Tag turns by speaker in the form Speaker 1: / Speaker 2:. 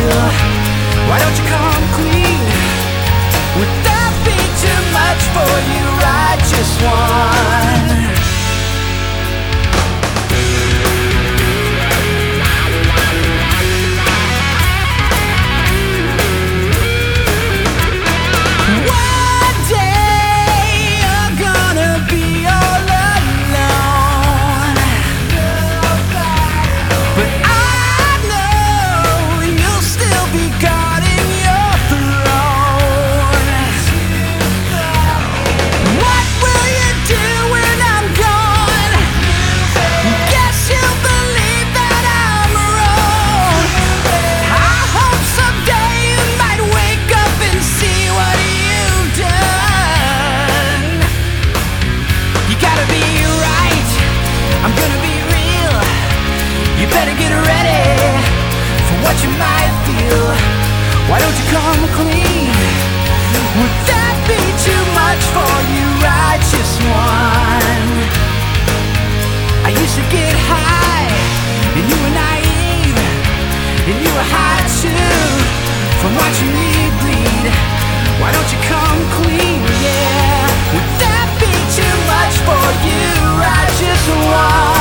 Speaker 1: feel? Why don't you come clean? Would that be too much for you, righteous one? What you might feel. Why don't you come clean? Would that be too much for you, righteous one? I used to get high, and you were naive, and you were high too, from watching me bleed. Why don't you come clean, yeah? Would that be too much for you, righteous one?